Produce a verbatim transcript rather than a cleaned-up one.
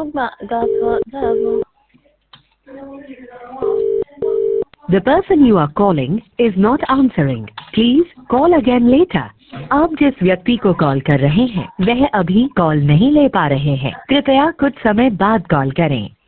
The person you are calling is not answering. Please call again later. आप जिस व्यक्ति को कॉल कर रहे हैं वह अभी कॉल नहीं ले पा रहे हैं। कृपया कुछ समय बाद कॉल करें।